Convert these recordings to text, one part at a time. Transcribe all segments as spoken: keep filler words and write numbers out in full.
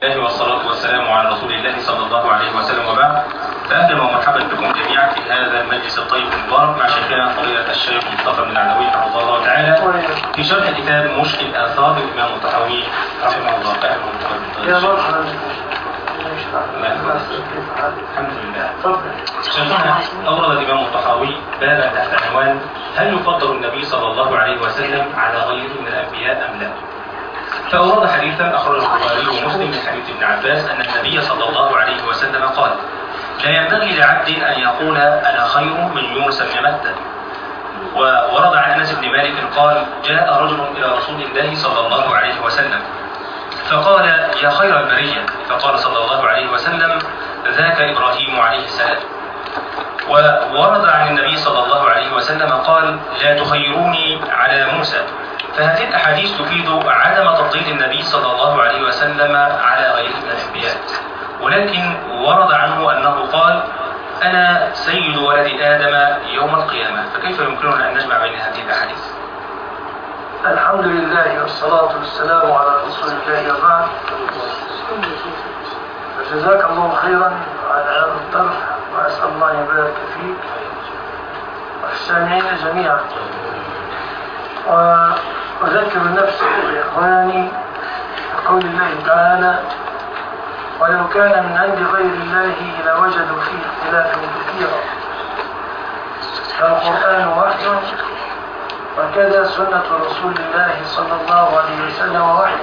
الله والصلاة والسلام على رسول الله صلى الله عليه وسلم وبعد. فأهلا ومرحبا بكم جميعا في هذا المجلس الطيب المبارك مع شيخنا فضيلة الشيخ مصطفى بن العلوي رحمه الله تعالى في شرح كتاب مشكل آثار الإمام الطحاوي رحمه الله. يا مرحبا. الحمد لله. شيخنا أورد الإمام الطحاوي بابا تحت عنوان: هل يفضل النبي صلى الله عليه وسلم على غيره من الأنبياء أم لا؟ فأورد حديثا أخرجه البخاري ومسلم من حديث ابن عباس أن النبي صلى الله عليه وسلم قال: لا ينبغي لعبد أن يقول أنا خير من يونس بن متى. وورد عن أنس بن مالك قال: جاء رجل إلى رسول الله صلى الله عليه وسلم فقال: يا خير البرية. فقال صلى الله عليه وسلم: ذاك إبراهيم عليه السلام. وورد عن النبي صلى الله عليه وسلم قال: لا تخيروني على موسى. فهذه الأحاديث تفيد عدم تفضيل النبي صلى الله عليه وسلم على غيره من الأنبياء، ولكن ورد عنه أنه قال: أنا سيد ولد آدم يوم القيامة. فكيف يمكننا أن نجمع بين هذه الأحاديث؟ الحمد لله والصلاة والسلام على رسول الله وبعد. جزاك الله خيرا على هذا الطرح، وأسأل الله يبارك فيك وفي السامعين جميعا. وأذكر نفسي وإخواني بقول الله تعالى: ولو كان من عند غير الله لوجدوا فيه اختلافا كثيرا. فالقرآن وحي، وكذا سنة رسول الله صلى الله عليه وسلم وحي.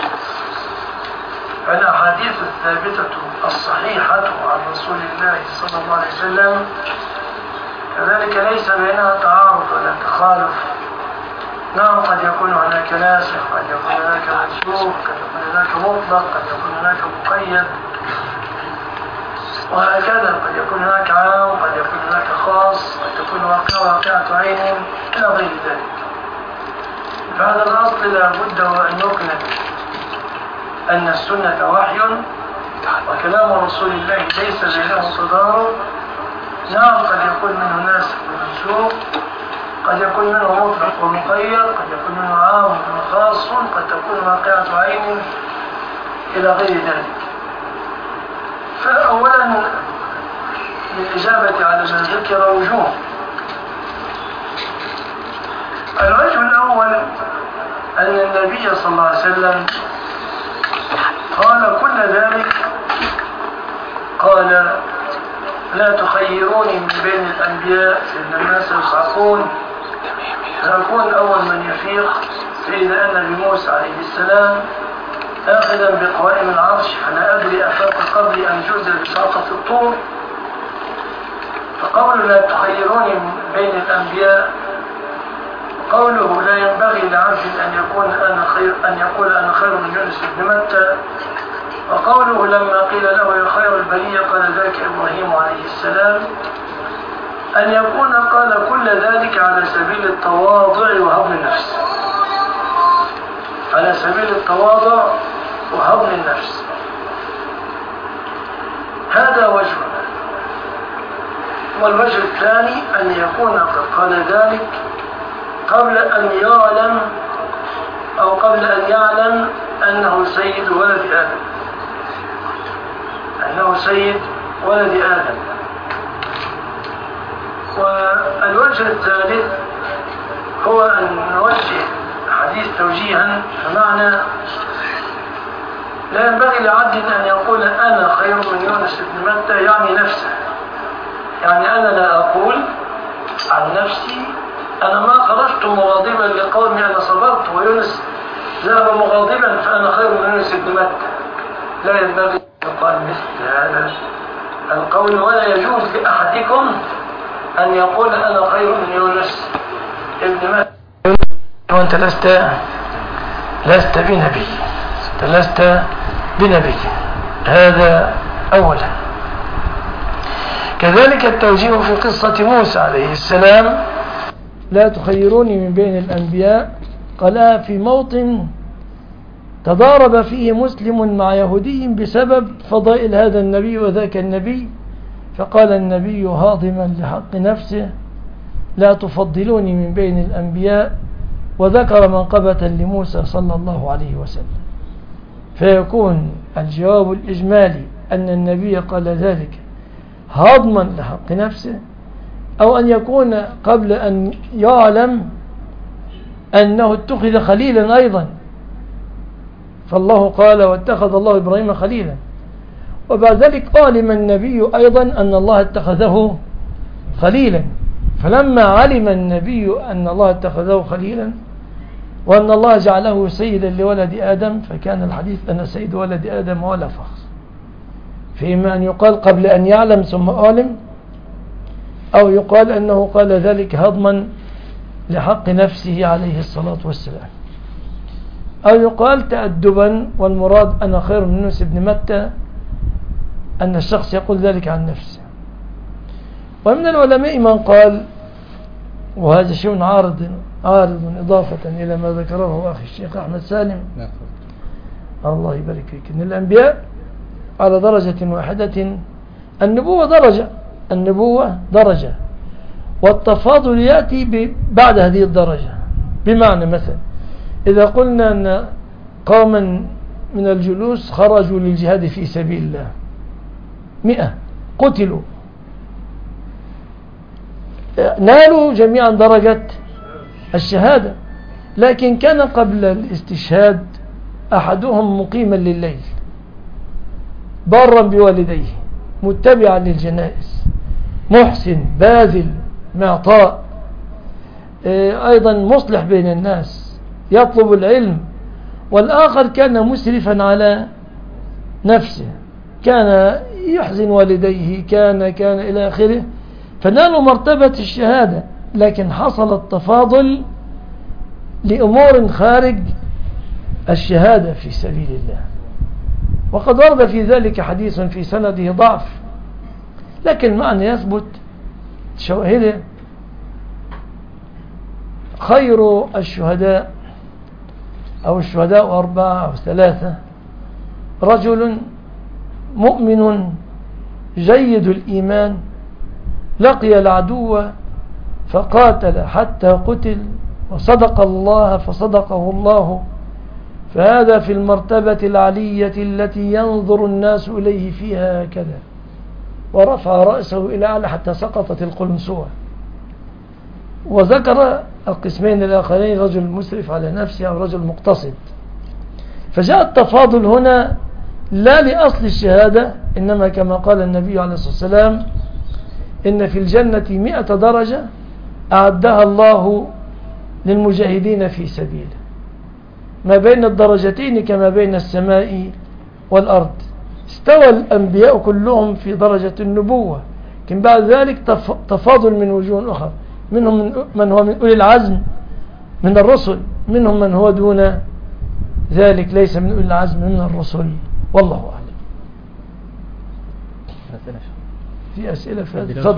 فالأحاديث الثابتة الصحيحة عن رسول الله صلى الله عليه وسلم كذلك ليس بينها تعارض ولا تخالف. نعم، قد يكون هناك ناسخ، قد يكون هناك منسوخ، قد يكون هناك مطلق، قد يكون هناك مقيد، وهكذا. قد يكون هناك عام، قد يكون هناك خاص، قد يكون واقع واقعة عين إلى غير ذلك. فهذا الأصل لا بد وأن يقنع أن السنة وحي، وكلام رسول الله ليس بينه تضارب. نعم، قد يكون منه ناسخ ومنسوخ، قد يكون منه مطلق ومقيد، قد يكون منه عام ومنه خاص، قد تكون واقعة عين إلى غير ذلك. فأولا للإجابة على ما ذكر وجوه. الوجه الأول أن النبي صلى الله عليه وسلم قال كل ذلك، قال: لا تخيروني من بين الأنبياء إن الناس يصعقون، فأكون أول من يفيق. فإذا النبي موسى عليه السلام آخذا بقوائم العرش، فلا أدري أفاق قبلي أن جوز بساقة الطور. فقول لا تخيروني من بين الأنبياء، قوله لا ينبغي لعبد أن يكون أنا خير أن يقول أنا خير من يونس بن متى. وقوله لما قيل له يا خير البرية قال ذاك إبراهيم عليه السلام، أن يكون قال كل ذلك على سبيل التواضع وهضم النفس، على سبيل التواضع وهضم النفس. هذا وجه. والوجه الثاني أن يكون قد قال ذلك قبل أن يعلم أو قبل أن يعلم أنه سيد ولد آدم، أنه سيد ولد آدم. والوجه الثالث هو أن نوجه حديث توجيها، فمعنى لا ينبغي لعبد أن يقول أنا خير من يونس بن متى، يعني نفسه. يعني أنا لا أقول عن نفسي أنا ما خرجت مغاضبا لقومي أنا صبرت ويونس ذهب مغاضبا فأنا خير من يونس بن متى. لا ينبغي أن يقال مثل هذا القول، ولا يجوز لأحدكم أن يقول أنا خير من يونس بن متى وأنت لست لست بنبي، لست بنبي. هذا أولا. كذلك التوجيه في قصة موسى عليه السلام: لا تخيروني من بين الأنبياء، قالها في موطن تضارب فيه مسلم مع يهودي بسبب فضائل هذا النبي وذاك النبي، فقال النبي هاضما لحق نفسه: لا تفضلوني من بين الأنبياء، وذكر منقبة لموسى صلى الله عليه وسلم. فيكون الجواب الإجمالي أن النبي قال ذلك هضما لحق نفسه، أو أن يكون قبل أن يعلم أنه اتخذ خليلا أيضا، فالله قال واتخذ الله إبراهيم خليلا، وبعد ذلك علم النبي أيضا أن الله اتخذه خليلا. فلما علم النبي أن الله اتخذه خليلا وأن الله جعله سيدا لولد آدم، فكان الحديث أنا سيد ولد آدم ولا فخر، فإما أن يقال قبل أن يعلم ثم أعلم، أو يقال أنه قال ذلك هضما لحق نفسه عليه الصلاة والسلام، أو يقال تأدبا والمراد أنا خير من يونس بن متى، أن الشخص يقول ذلك عن نفسه. ومن العلماء من قال، وهذا شيء عارض عارض إضافة إلى ما ذكره أخي الشيخ أحمد سالم الله يبارك فيك، أن الأنبياء على درجة واحدة، النبوة درجة النبوة درجة والتفاضل يأتي بعد هذه الدرجة. بمعنى مثلا إذا قلنا أن قوما من الجلوس خرجوا للجهاد في سبيل الله مئة قتلوا، نالوا جميعا درجة الشهادة، لكن كان قبل الاستشهاد أحدهم مقيما لليل بارا بوالديه متبعا للجنائز محسن باذل معطاء، أيضا مصلح بين الناس يطلب العلم، والآخر كان مسرفا على نفسه، كان يحزن والديه، كان كان إلى آخره، فنالوا مرتبة الشهادة، لكن حصل التفاضل لأمور خارج الشهادة في سبيل الله. وقد ورد في ذلك حديث في سنده ضعف، لكن معنى يثبت شواهده. خير الشهداء أو الشهداء أربعة أو ثلاثة: رجل مؤمن جيد الإيمان لقي العدو فقاتل حتى قتل وصدق الله فصدقه الله، فهذا في المرتبة العلية التي ينظر الناس إليه فيها هكذا، ورفع رأسه إلى أعلى حتى سقطت القلنسوة. وذكر القسمين الآخرين: رجل مسرف على نفسه أو رجل مقتصد. فجاء التفاضل هنا لا لأصل الشهادة، إنما كما قال النبي عليه الصلاة والسلام: إن في الجنة مئة درجة أعدها الله للمجاهدين في سبيله، ما بين الدرجتين كما بين السماء والأرض. استوى الأنبياء كلهم في درجة النبوة، لكن بعد ذلك تفاضل من وجوه أخرى، منهم من هو من أولي العزم من الرسل، منهم من هو دون ذلك ليس من أولي العزم من الرسل، والله أعلم. في أسئلة في هذا؟ تفضل.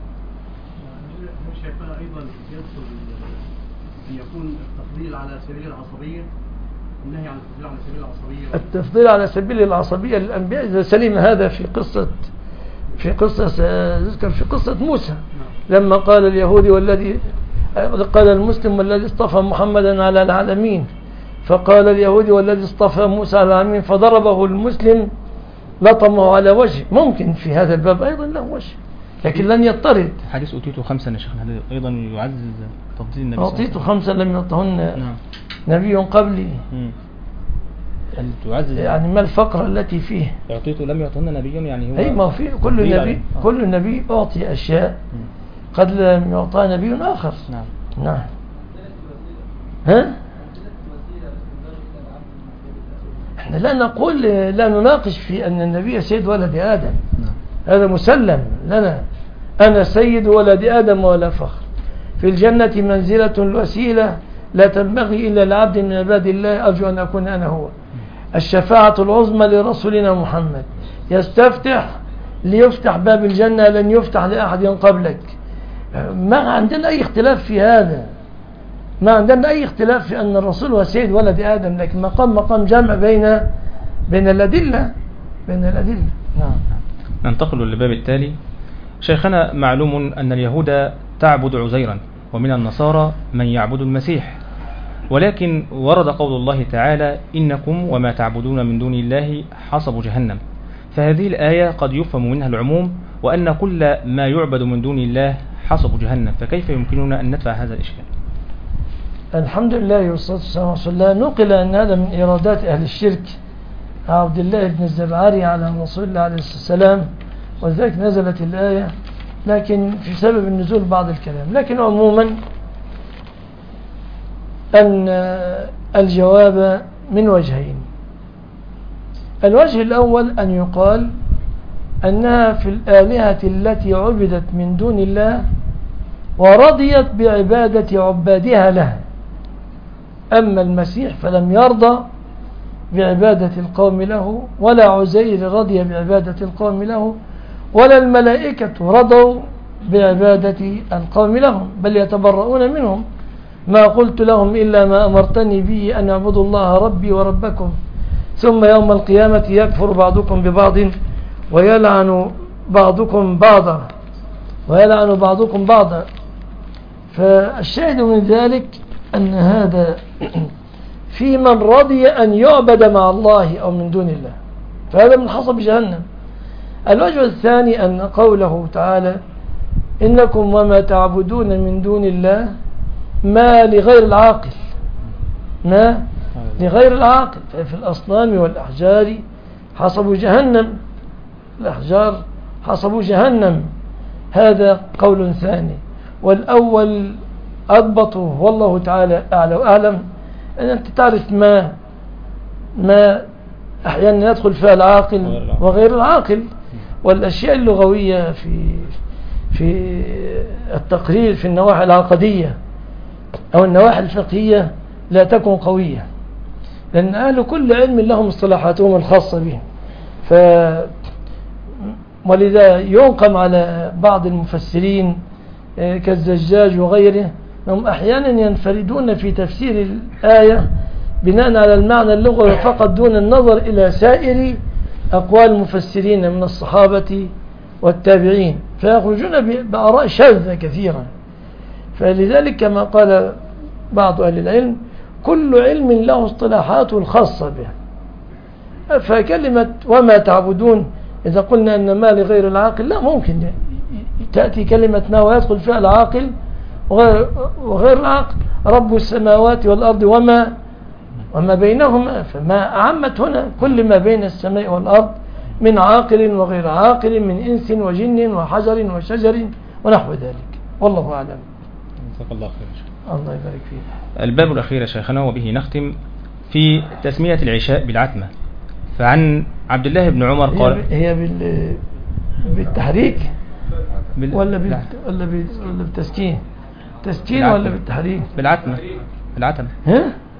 مش شايفها أيضا يدخل أن يكون التفضيل على سبيل العصبية، النهي عن التفضيل على سبيل العصبية؟ التفضيل على سبيل العصبية للأنبياء إذا سلم هذا في قصة في قصة ذكر في قصة موسى لما قال اليهودي والذي قال المسلم والذي اصطفى محمدا على العالمين، فقال اليهودي والذي اصطفى موسى على العالمين فضربه المسلم لطمه على وجه. ممكن في هذا الباب أيضا له وجه، لكن لن يضطرد. حديث أوتيته خمسا يا شيخنا أيضا يعزز تفضيل النبي. أوتيته خمسا لم يعطهن نعم. نبي قبلي. يعني تعزز يعني ما الفقرة التي فيه أعطيته لم يعطهن نبي، يعني هو أي ما في كل نبي آه. كل نبي أعطي أشياء م. قد لم يعطى نبي آخر. نعم نعم. ها احنا لا نقول لا نناقش في أن النبي سيد ولد آدم. نعم. هذا مسلم لنا، أنا سيد ولد آدم ولا فخر. في الجنة منزلة الوسيلة لا تنبغي إلا لعبد من عباد الله، أرجو أن أكون أنا هو. الشفاعة العظمى لرسولنا محمد، يستفتح ليفتح باب الجنة، لن يفتح لأحد قبلك. ما عندنا أي اختلاف في هذا، ما عندنا أي اختلاف في أن الرسول هو سيد ولد آدم، لكن مقام مقام جمع بين بين الأدلة بين الأدلة. نعم. ننتقل للباب التالي. شيخنا، معلوم أن اليهود تعبد عزيرا، ومن النصارى من يعبد المسيح، ولكن ورد قول الله تعالى إنكم وما تعبدون من دون الله حصب جهنم، فهذه الآية قد يفهم منها العموم وأن كل ما يعبد من دون الله حصب جهنم، فكيف يمكننا أن ندفع هذا الإشكال؟ الحمد لله والصلاة والسلام على رسول الله. نقل أن هذا من إيرادات أهل الشرك عبد الله بن الزبعري على رسول الله عليه السلام، وذلك نزلت الآية، لكن في سبب النزول بعض الكلام. لكن عموما أن الجواب من وجهين. الوجه الأول أن يقال أنها في الآلهة التي عبدت من دون الله ورضيت بعبادة عبادها لها، أما المسيح فلم يرضى بعبادة القوم له، ولا عزير رضي بعبادة القوم له، ولا الملائكة رضوا بعبادة القوم لهم، بل يتبرؤون منهم. ما قلت لهم إلا ما أمرتني به أن اعبدوا الله ربي وربكم ثم يوم القيامة يكفر بعضكم ببعض ويلعن بعضكم بعضا ويلعن بعضكم بعضا. فالشاهد من ذلك أن هذا في من رضي أن يعبد مع الله أو من دون الله، فهذا من حصب جهنم. الوجه الثاني أن قوله تعالى إنكم وما تعبدون من دون الله ما لغير العاقل، ما لغير العاقل، ففي الأصنام والأحجار حصب جهنم، الأحجار حصب جهنم. هذا قول ثاني، والأول أضبطه والله تعالى أعلى وأعلم. أن أنت تعرف ما ما أحيانا يدخل فيها العاقل وغير العاقل، والأشياء اللغوية في في التقرير في النواحي العقدية أو النواحي الفقهية لا تكون قوية، لأن أهل كل علم لهم اصطلاحاتهم الخاصة بهم. ف ولذا ينقم على بعض المفسرين كالزجاج وغيره أنهم أحيانا ينفردون في تفسير الآية بناء على المعنى اللغوي فقط دون النظر إلى سائر أقوال المفسرين من الصحابة والتابعين، فيخرجون بآراء شاذة كثيرا. فلذلك كما قال بعض أهل العلم كل علم له اصطلاحاته الخاصة به. فكلمة وما تعبدون إذا قلنا أن ما لغير العاقل، لا، ممكن تأتي كلمة ما ويدخل فيها العاقل وغير, وغير العاقل. رب السماوات والأرض وما وما بينهما، فما أعمت هنا كل ما بين السماء والأرض من عاقل وغير عاقل، من إنس وجن وحجر وشجر ونحو ذلك، والله أعلم. جزاك الله خير. الله يبارك فيك. الباب الأخير يا شيخنا وبه نختم في تسمية العشاء بالعتمة. فعن عبد الله بن عمر قال هي بال بالتحريك بال... ولا بال... ولا بال... ولا بالتسكين تسكين بالعتمة. ولا بالتحريك؟ بالعتمة. بالعتمة. ها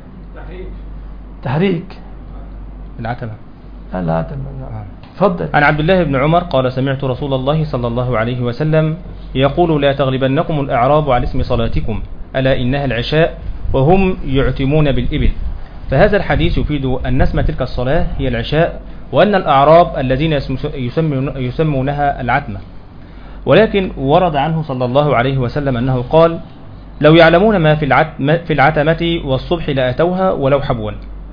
تحريك بالعتمة. العتمة. نعم. تفضل. عن عبد الله بن عمر قال سمعت رسول الله صلى الله عليه وسلم يقول لا تغلبنكم الأعراب على اسم صلاتكم ألا إنها العشاء وهم يعتمون بالإبل. فهذا الحديث يفيد أن اسم تلك الصلاة هي العشاء، وأن الأعراب الذين يسمون يسمونها العتمة. ولكن ورد عنه صلى الله عليه وسلم أنه قال لو يعلمون ما في العتمة والصبح لأتوها ولو حبوا.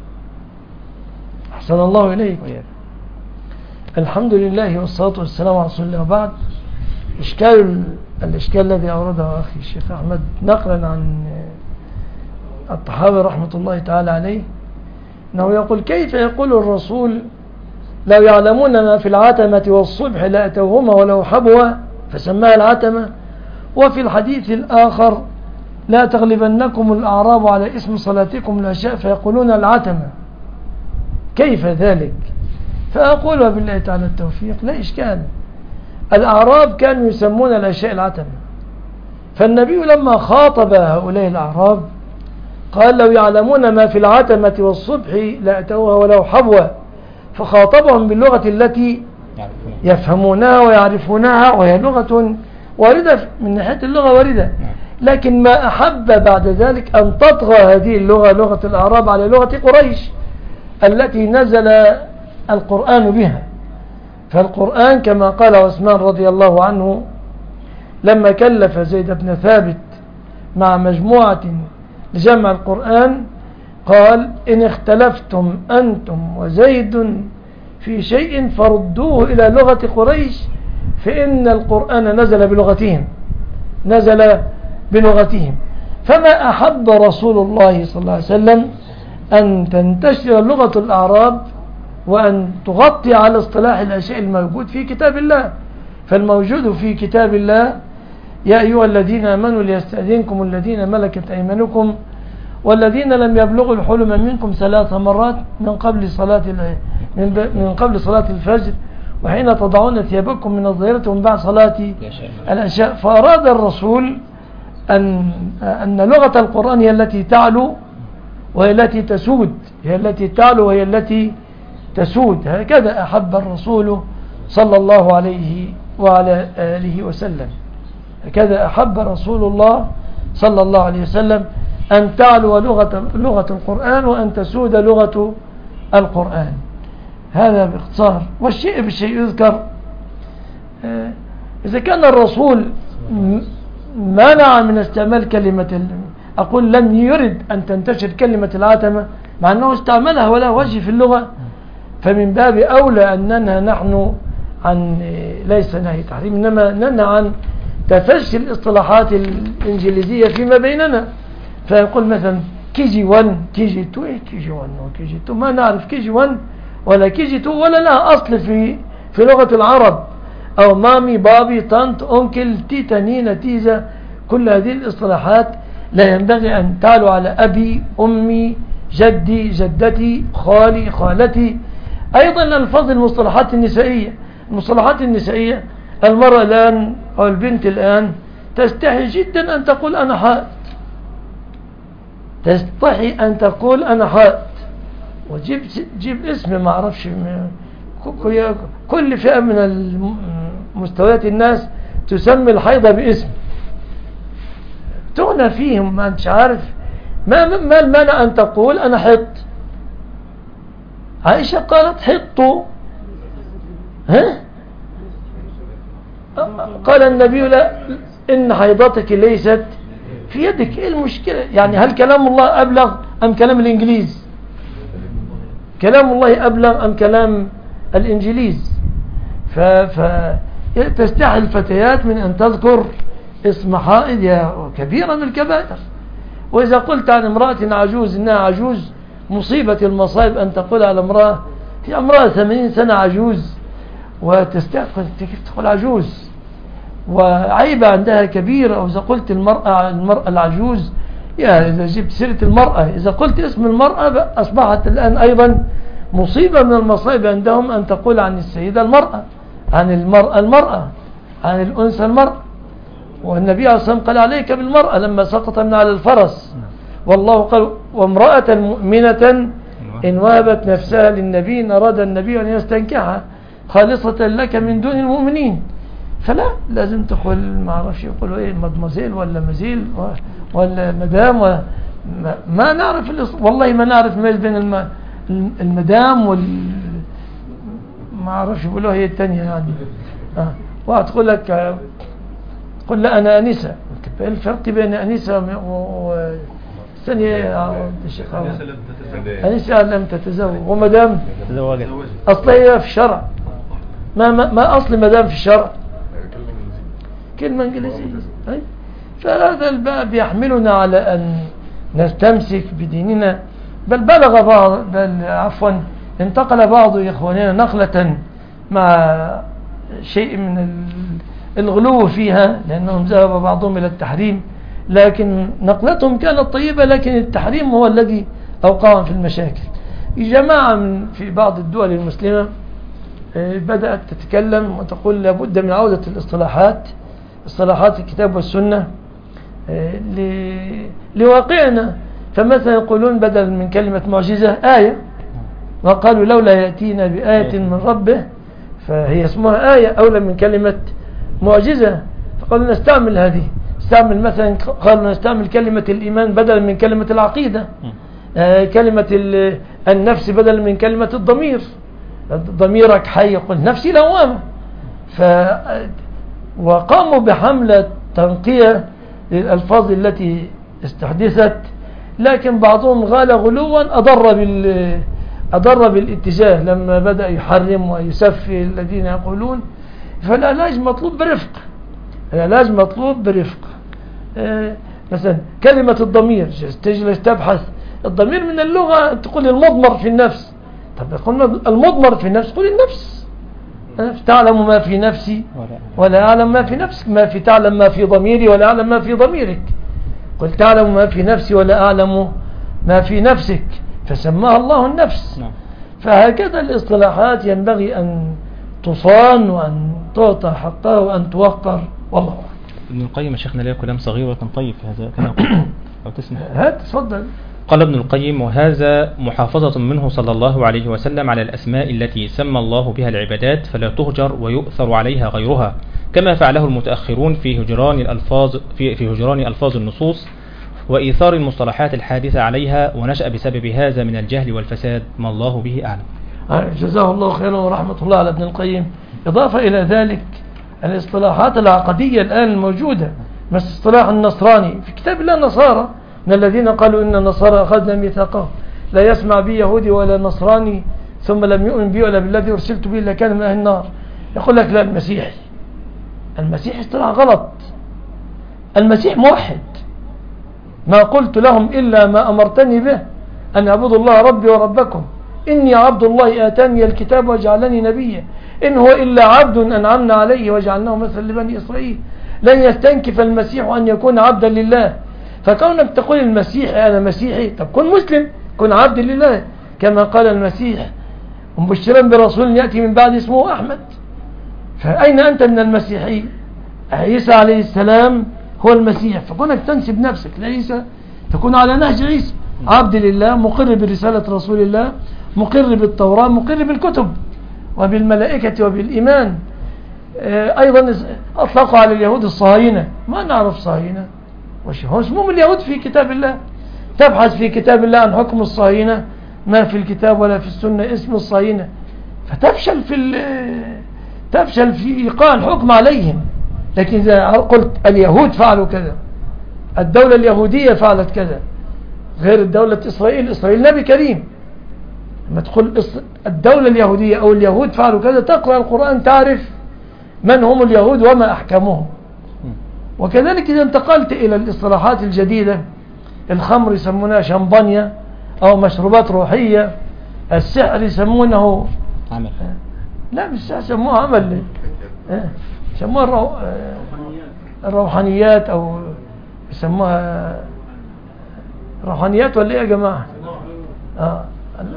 أحسن الله إليك. الحمد لله والصلاة والسلام على رسول الله. وبعد، إشكال الإشكال الذي أورده أخي الشيخ أحمد نقلا عن الطحاوي رحمة الله تعالى عليه، أنه يقول كيف يقول الرسول لو يعلمون ما في العتمة والصبح لأتوهما ولو حبوا فسماها العتمة، وفي الحديث الآخر لا تغلبنكم الأعراب على اسم صلاتكم العشاء فيقولون العتمة، كيف ذلك؟ فأقول وبالله تعالى التوفيق لا إشكال. الأعراب كانوا يسمون العشاء العتمة، فالنبي لما خاطب هؤلاء الأعراب قال لو يعلمون ما في العتمة والصبح لأتوها ولو حبوا، فخاطبهم باللغة التي يفهمونها ويعرفونها، وهي لغة واردة من ناحية اللغة واردة، لكن ما أحب بعد ذلك أن تطغى هذه اللغة لغة الأعراب على لغة قريش التي نزل القرآن بها. فالقرآن كما قال عثمان رضي الله عنه لما كلف زيد بن ثابت مع مجموعة لجمع القرآن قال إن اختلفتم أنتم وزيد في شيء فردوه إلى لغة قريش فإن القرآن نزل بلغتهم نزل بلغتهم. فما أحب رسول الله صلى الله عليه وسلم أن تنتشر لغة الأعراب وأن تغطي على اصطلاح الأشياء الموجود في كتاب الله. فالموجود في كتاب الله يا أيها الذين آمنوا ليستأذنكم الذين ملكت أيمانكم والذين لم يبلغوا الحلم منكم ثلاث مرات من قبل صلاة من قبل صلاة الفجر وحين تضعون ثيابكم من الظهيرة ومن بعد صلاة العشاء. فأراد الرسول أن أن لغة القرآن هي التي تعلو وهي التي تسود هي التي تعلو وهي التي تسود. هكذا أحب الرسول صلى الله عليه وعلى آله وسلم. هكذا أحب رسول الله صلى الله عليه وسلم أن تعلو لغة, لغة القرآن وأن تسود لغة القرآن. هذا باختصار. والشيء بالشيء يذكر إذا كان الرسول منع من استعمال كلمة أقول لم يرد أن تنتشر كلمة العتمة مع أنه استعملها ولا وجه في اللغة فمن باب أولى أن ننهى نحن عن ليس نهي تحريم إنما ننهى عن تفشي الاصطلاحات الإنجليزية فيما بيننا. فيقول مثلا كي جي واحد كي جي اثنين إيه كي جي واحد وكي جي اثنين ما نعرف كي جي واحد ولا كي جي اثنين ولا لها أصل في في لغة العرب أو مامي بابي طنط أنكل تيتا نينا تيزا. كل هذه الاصطلاحات لا ينبغي أن تعلو على أبي أمي جدي جدتي خالي خالتي. أيضا الألفاظ المصطلحات النسائية المصطلحات النسائية المرأة الآن أو البنت الآن تستحي جدا أن تقول أنا حائض تستحي أن تقول أنا حائض وجيب جيب اسم ما أعرفش كل فئة من مستويات الناس تسمي الحيضة باسم تغنى فيهم ما أنتش عارف ما ما المانع أن تقول أنا حط. عائشة قالت حطوا ها قال النبي لا إن حيضتك ليست في يدك. إيه المشكلة يعني هل كلام الله أبلغ أم كلام الإنجليز كلام الله أبلغ أم كلام الإنجليز. فتستحي الفتيات من أن تذكر اسم حائض يا كبيرة من الكبائر. وإذا قلت عن امرأة عجوز إنها عجوز مصيبة المصائب أن تقول على امرأة هي امرأة ثمانين سنة عجوز وتستحي كيف تقول عجوز وعيبة عندها كبيرة. أو إذا قلت المرأة المرأة العجوز يا إذا جبت سيرة المرأة إذا قلت اسم المرأة أصبحت الآن أيضا مصيبة من المصائب عندهم أن تقول عن السيدة المرأة عن المرأة المرأة عن الأنثى المرأة. والنبي عليه الصلاة والسلام قال عليك بالمرأة لما سقط من على الفرس والله قال وامرأة مؤمنة إن وهبت نفسها للنبي أراد النبي أن يستنكحها خالصة لك من دون المؤمنين. فلا لازم تقول ما اعرفش يقولوا ايه مدمزيل ولا مزيل ولا مدام و ما نعرف والله ما نعرف ميل بين الم... المدام وال ما اعرفش يقولوها هي الثانيه يعني اه وهتقول لك قل لا انا انسه. الفرق بين انسه و الثانيه الشيخ انسه لم تتزوج ومدام تزوجت اصلها في الشرع ما ما, ما اصل مدام في الشرع كلمة انجليزية. فهذا الباب يحملنا على أن نستمسك بديننا. بل بلغ بعض بل عفوا انتقل بعض إخواننا نقلة مع شيء من الغلو فيها لأنهم ذهب بعضهم إلى التحريم لكن نقلتهم كانت طيبة لكن التحريم هو الذي أوقعهم في المشاكل. جماعة من في بعض الدول المسلمة بدأت تتكلم وتقول لابد من عودة الاصطلاحات اصطلاحات الكتاب والسنة لواقعنا. فمثلا يقولون بدل من كلمة معجزة آية وقالوا لولا يأتينا بآية من ربه فهي اسمها آية أولى من كلمة معجزة. فقالوا نستعمل هذه استعمل مثلا قالوا نستعمل كلمة الإيمان بدلا من كلمة العقيدة كلمة النفس بدلا من كلمة الضمير ضميرك حي يقول نفسي لوامة. ف وقاموا بحملة تنقية للألفاظ التي استحدثت لكن بعضهم غال غلوا أضر بال أضر بالاتجاه لما بدأ يحرم ويسفي الذين يقولون. فالعلاج مطلوب برفق، العلاج مطلوب برفق. آه مثلا كلمة الضمير، تجلس تبحث الضمير من اللغة، تقول المضمر في النفس. طب قلنا المضمر في النفس، قل النفس. تعلم ما في نفسي ولا أعلم ما في نفسك، ما في تعلم ما في ضميري ولا أعلم ما في ضميرك. قل تعلم ما في نفسي ولا أعلم ما في نفسك، فسماها الله النفس. فهكذا الاصطلاحات ينبغي أن تصان وأن تعطى حقها وأن توقر. والله أعلم. ابن القيم شيخنا له كلام صغير ولكن طيب في هذا كما أو تسمع. هات تفضل. قال ابن القيم: وهذا محافظة منه صلى الله عليه وسلم على الأسماء التي سمى الله بها العبادات فلا تهجر ويؤثر عليها غيرها، كما فعله المتأخرون في هجران الألفاظ في, في هجران ألفاظ النصوص وإيثار المصطلحات الحادثة عليها، ونشأ بسبب هذا من الجهل والفساد ما الله به أعلم. جزاه الله خيرا ورحمة الله على ابن القيم. إضافة إلى ذلك الاصطلاحات العقدية الآن الموجودة، مثل اصطلاح النصراني في كتاب الله النصارى، من الذين قالوا إن النصارى أخذنا ميثاقهم لا يسمع بي يهودي ولا نصراني ثم لم يؤمن بي ولا بالذي أرسلت به إلا كان من أهل النار. يقول لك لا، المسيحي المسيح اصطلاح غلط. المسيح موحد، ما قلت لهم إلا ما أمرتني به أن أعبدوا الله ربي وربكم، إني عبد الله آتاني الكتاب وجعلني نبيا، إن هو إلا عبد أنعمنا عليه وجعلناه مثلا لبني إسرائيل. لن يستنكف المسيح أن يكون عبدا لله. فكونك تقول المسيحي أنا مسيحي، طب كن مسلم، كن عبد لله، كما قال المسيح مبشرا برسول يأتي من بعد اسمه أحمد. فأين أنت من المسيحي؟ عيسى عليه السلام هو المسيح، فكونك تنسب نفسك لعيسى تكون على نهج عيسى، عبد لله، مقر برسالة رسول الله، مقر بالتوراة، مقر بالكتب وبالملائكة وبالإيمان. أيضا أطلقوا على اليهود الصهاينة، ما نعرف صهاينة وش هو اسمهم اليهود في كتاب الله. تبحث في كتاب الله عن حكم الصهاينة، ما في الكتاب ولا في السنة اسم الصهاينة، فتفشل في تفشل في إيقاع الحكم عليهم. لكن إذا قلت اليهود فعلوا كذا، الدولة اليهودية فعلت كذا، غير الدولة إسرائيل، إسرائيل نبي كريم، لما تقول الدولة اليهودية أو اليهود فعلوا كذا، تقرأ القرآن تعرف من هم اليهود وما أحكامهم. وكذلك إذا انتقلت إلى الاصطلاحات الجديدة، الخمر يسمونها شمبانيا أو مشروبات روحية، السحر يسمونه عمل، لا مش يسموها عمل، يسموها الرو... الروحانيات أو يسموها روحانيات ولا إيه يا جماعة؟ آه.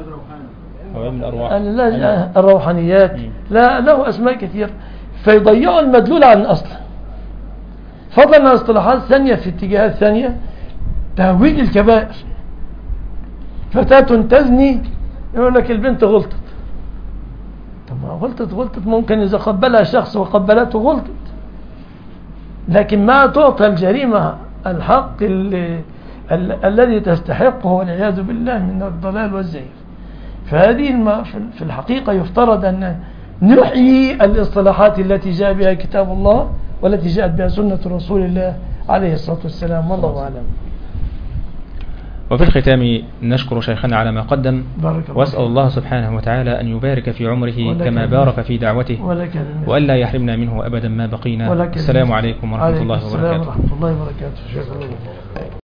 الروحانيات لا له أسماء كثير، فيضيعوا المدلول عن الأصل. فضلا عن اصطلاحات ثانية في اتجاهات ثانية، تهويل الكبائر. فتاة تزني يقول لك البنت غلطت. طب ما غلطت غلطت ممكن إذا قبلها شخص وقبلته غلطت، لكن ما تعطى الجريمة الحق ال ال الذي تستحقه والعياذ بالله من الضلال والزيف. فهذه في الحقيقة يفترض أن نحيي الاصطلاحات التي جاء بها كتاب الله والتي جاءت بها سنة رسول الله عليه الصلاة والسلام، والله أعلم. وفي الختام نشكر شيخنا على ما قدم، وأسأل الله سبحانه وتعالى أن يبارك في عمره كما بارك في دعوته، وألا يحرمنا منه أبدا ما بقينا. السلام عليكم ورحمة الله وبركاته. السلام ورحمة الله وبركاته.